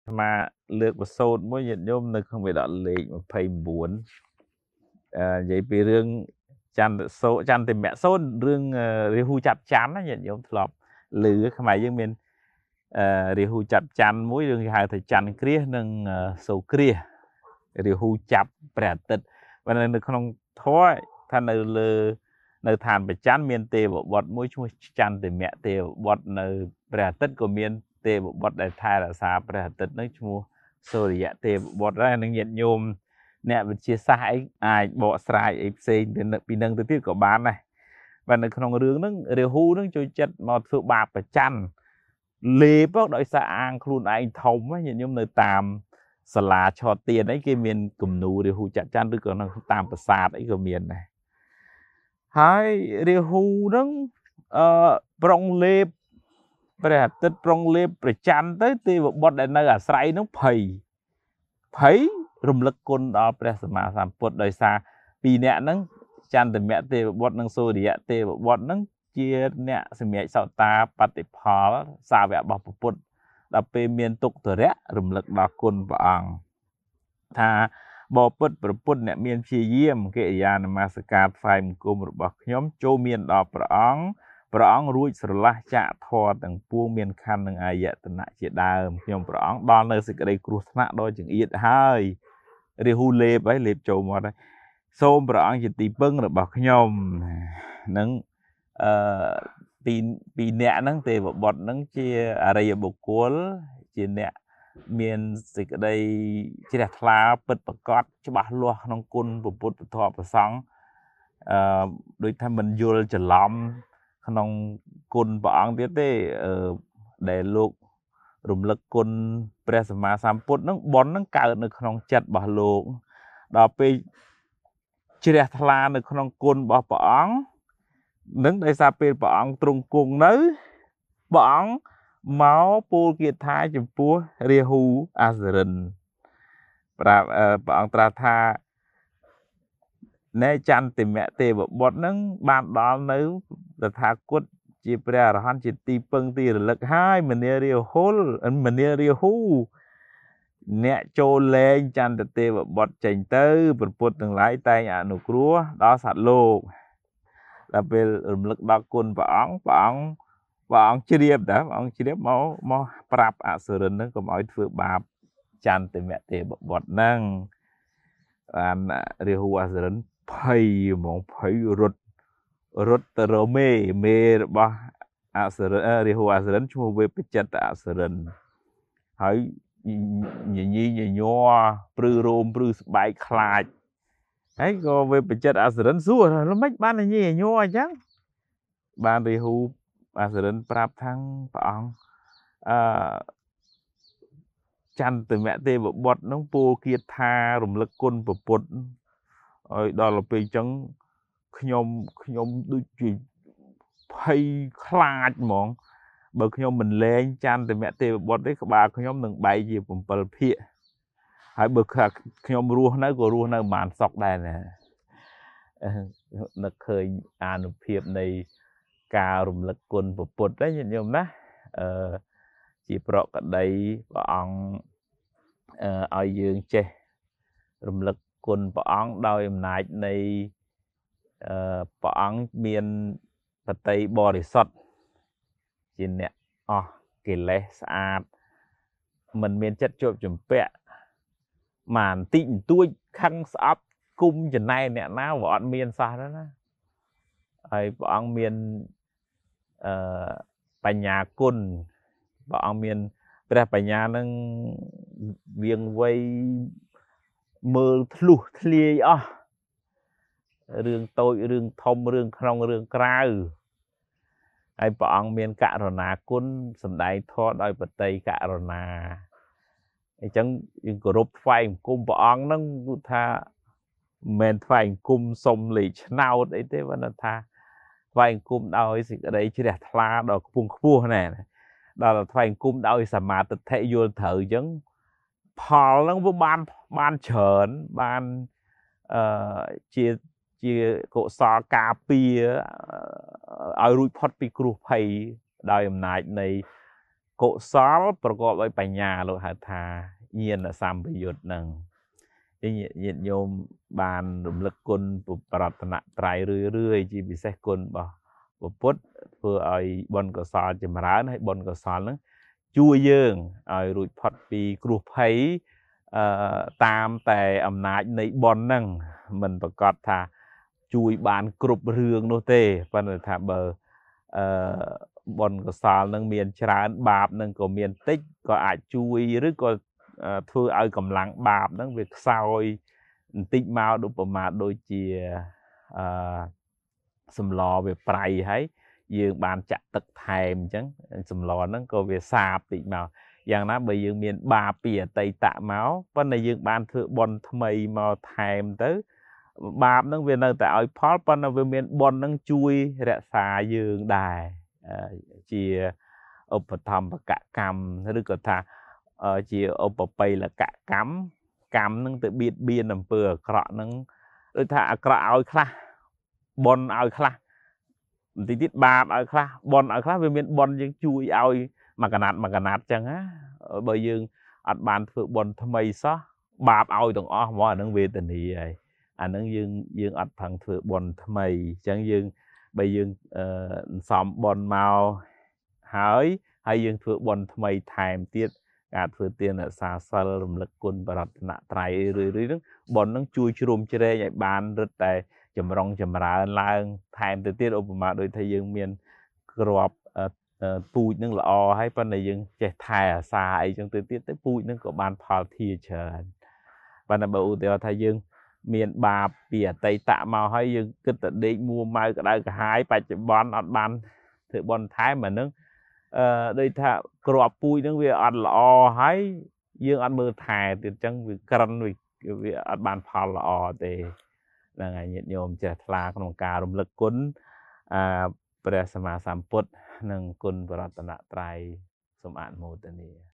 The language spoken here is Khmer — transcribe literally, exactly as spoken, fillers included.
mà lược một số mỗi nhận nhôm nó không phải đọt lệ mà phải muốn à, vậy vì rương chăn số chăn thì mẹ số rương rì hu chặt chán á nhận nhôm lọp lử không phải dương mình rì hu chặt chăn mỗi rương hai thời chăn kia nâng số kia rì hu chặt bẹt tật và nên không thôi thanh ở lơ nơi thàn bị chán miền tây bộ bọt mỗi chung chăn thì mẹ tây bọt nơi bẹt tật của miền tây bộ bọt đại thai là sao bẹt tật nói chung rồi dạ tây bọt ra nâng nhận nhôm nè mình chia sẻ ai bỏ sai ấy xây đến bị nâng từ tiết của bạn này và nó không rướng nó đều hu nó cho chất một sự bạc và chăn lê bóc đội xa an khuôn anh thông á nhìn như nơi tàm xà là cho tiền ấy cái miền cùng nụ đều hu chặt chăn được còn nó tàm và xa ấy của miền này hai đều hu nó ờ prong lê bè tết prong lê bè chăn tới thì bọn đại nơi ở say nó phầy phấy rung lực côn đóព្រះសម្មាសម្ពុទ្ធដោយសារពីរអ្នកហ្នឹងចន្ទមៈទេវបុត្រនិងសូរិយទេវបុត្រហ្នឹងជាអ្នកសម្រេចសោតាបតិផលសាវករបស់ពុទ្ធដល់ពេលមានទុក្ខរៈរំលឹកដល់គុណព្រះអង្គថាបពុទ្ធប្រពុទ្ធអ្នកមានព្យាយាមកិរិយានមស្ការថ្វាយបង្គំរបស់ខ្ញុំចូលមានដល់ព្រះអង្គព្រះអង្គរួចស្រឡះចាក់ធរទាំងពួងមានខណ្ឌនិងអាយតនៈជាដើមខ្ញុំព្រះអង្គដល់នៅសេចក្តីគ្រោះថ្នាក់ដល់ចង្អៀតហើយរាហូលេបហើយលេបចូលមកហើយសូមព្រះអង្គជាទីពឹងរបស់ខ្ញុំនឹងអឺពីពីអ្នកហ្នឹងទេវបុត្រហ្នឹងជាអរិយបុគ្គលជាអ្នកមានសេចក្តីជ្រះថ្លាពិតប្រាកដច្បាស់លាស់ក្នុងគុណពុទ្ធពធប្រសង្ឃអឺដូចថាមិនយល់ច្រឡំក្នុងគុណព្រះអង្គទៀតទេអឺដែលលោករំលឹកគុណព្រះសម្មាសម្ពុទ្ធហ្នឹងបនហ្នឹងកើតនៅក្នុងចិត្តរបស់លោកដល់ពេលជ្រះថ្លានៅក្នុងគុណរបស់ព្រះអង្គនឹងដោយសារពេលព្រះអង្គទ្រង់គង់នៅព្រះអង្គមកពោលគាថាចំពោះរាហូអសរិនប្រាប់ព្រះអង្គត្រាស់ថាណែចន្ទមៈទេវបុត្រហ្នឹងបានដល់នៅតថាគតជាព្រះអរហន្តជាទីពឹងទីរលឹកហើយមនារាហុលមនារាហូអ្នកចូលលែងចន្ទទេវបុត្រចេញទៅប្រពុតទាំងឡាយតែងអនុគ្រោះដល់សត្វលោកដល់ពេលរំលឹកដល់គុណព្រះអង្គព្រះអង្គព្រះអង្គជ្រាបតើព្រះអង្គជ្រាបមកមកប្រាប់អសុរិនហ្នឹងកុំឲ្យធ្វើបាបចន្ទមៈទេវបុត្រហ្នឹងបានរាហូអសុរិនភ័យហ្មងភ័យរត់រត់ទៅរមេមេរបស់អសុរិនរាហូអសុរិនឈ្មោះវេបចិត្តអសុរិនហើយញញីញញ័រព្រឺរោមព្រឺស្បែកខ្លាចហើយក៏វេបចិត្តអសុរិនសួរល្មិចបានញញីញ័រអញ្ចឹងបានរាហូអសុរិនប្រាប់ថាព្រះអង្គអឺចន្ទមៈទេវបុត្រនឹងពោលគាថារំលឹកគុណពុទ្ធឲ្យដល់ពេលអញ្ចឹងខ្ញុំខ្ញុំដូចជាភ័យខ្លាចហ្មងបើខ្ញុំមិនលែងចន្ទមៈទេវបុត្រទេក្បាលខ្ញុំនឹងបែកជាbảyភាគហើយបើខ្ញុំរស់នៅក៏រស់នៅមិនបានសុខដែរណានឹកឃើញអានុភាពនៃការរំលឹកគុណពុទ្ធđấyញាតិញោមណាអឺជាប្រកដីព្រះអង្គអឺឲ្យយើងចេះរំលឹកគុណព្រះអង្គដោយអំណាចនៃអឺព្រះអង្គមានបតីបរិសុទ្ធជាអ្នកអស់កិលេសស្អាតមិនមានចិត្តជាប់ជំពាក់មកបន្តិចបន្តួចខឹងស្អប់គុំចំណែនអ្នកណាវាអត់មានសោះណាហើយព្រះអង្គមានអឺបញ្ញាគុណព្រះអង្គមានព្រះបញ្ញានឹងវៀងវៃមើលធ្លុះធ្លាយអស់រឿងតូចរឿងធំរឿងក្នុងរឿងក្រៅហើយព្រះអង្គមានករុណាគុណសម្ដែងធម៌ដោយបតីករុណាអញ្ចឹងយើងគោរពថ្វាយបង្គំព្រះអង្គហ្នឹងគឺថាមិនមែនថ្វាយបង្គំសុំលេខឆ្នោតអីទេបើថាថ្វាយបង្គំដោយសេចក្តីជ្រះថ្លាដល់ខ្ពង់ខ្ពស់ណែដល់ថ្វាយបង្គំដោយសមាទិដ្ឋិយល់ត្រូវអញ្ចឹងផលហ្នឹងវាបានបានច្រើនបានអឺជាជាកុសលការពារឲ្យរួចផុតពីគ្រោះភ័យដោយអំណាចនៃកុសលប្រកបដោយបញ្ញាលោកហៅថាញាណសម្បយុទ្ធនឹងញាតិញោមបានរំលឹកគុណប្រតនត្រ័យរឿយរឿយជាពិសេសគុណរបស់ពុទ្ធធ្វើឲ្យបុណ្យកុសលចម្រើនហើយបុណ្យកុសលនឹងជួយយើងឲ្យរួចផុតពីគ្រោះភ័យអឺតាមតែអំណាចនៃបុណ្យហ្នឹងមិនប្រកាសថាជួយបានគ្រប់រឿងនោះទេប៉ុន្តែថាបើអឺបុណ្យកុសលនឹងមានច្រើនបាបនឹងក៏មានតិចក៏អាចជួយឬក៏ធ្វើឲ្យកម្លាំងបាបហ្នឹងវាខ្សោយបន្តិចមកឧបមាដូចជាអឺសម្លវាប្រៃហើយយើងបានចាក់ទឹកថែមអញ្ចឹងសម្លហ្នឹងក៏វាសាបតិចមកយ៉ាងណាបើយើងមានបាបពីអតីតមកប៉ុន្តែយើងបានធ្វើបុណ្យថ្មីមកថែមទៅបាបហ្នឹងវានៅតែឲ្យផលប៉ុន្តែវាមានបុណ្យហ្នឹងជួយរក្សាយើងដែរជាឧបត្ថម្ភកកម្មឬក៏ថាជាឧបបិលកកម្មកម្មហ្នឹងទៅបៀតបៀនអំពើអាក្រក់ហ្នឹងដូចថាអាក្រក់ឲ្យខ្លះបុណ្យឲ្យខ្លះបន្តិចទៀតបាបឲ្យខ្លះបុណ្យឲ្យខ្លះវាមានបុណ្យយើងជួយឲ្យមួយកណាត់មួយកណាត់ចឹងណាបើយើងអត់បានធ្វើបុណ្យថ្មីសោះបាបឲ្យទាំងអស់មកអានឹងវេទនាហើយអានឹងយើងយើងអត់ផឹងធ្វើបុណ្យថ្មីអញ្ចឹងយើងបើយើងអឺសំបុណ្យមកហើយហើយយើងធ្វើបុណ្យថ្មីថែមទៀតការធ្វើទានរក្សាសិលរំលឹកគុណបរតនត្រ័យរឿយៗហ្នឹងបុណ្យហ្នឹងជួយជ្រោមជ្រែងឲ្យបានរឹតតែចម្រុងចម្រើនឡើងថែមទៅទៀតឧបមាដូចថាយើងមានក្របពូជនឹងល្អហើយប៉ុន្តែយើងចេះថែអាសាអីចឹងទៅទៀតទៅពូជនឹងក៏បានផលធាច្រើនប៉ុន្តែបើឧទាហរណ៍ថាយើងមានបាបពីអតីតមកហើយយើងគិតតែដេកមួម៉ៅក្តៅក្រហាយបច្ចុប្បន្នអត់បានធ្វើបុណ្យថែមអានឹងអឺដូចថាក្របពូជនឹងវាអត់ល្អហើយយើងអត់មើលថែទៀតចឹងវាក្រិនវាអត់បានផលល្អទេហ្នឹងហើយញាតិញោមចេះថ្លាក្នុងការរំលឹកគុណអឺព្រះសម្មាសម្ពុទ្ធនិងគុណបរតនត្រ័យសូមអនុមោទនា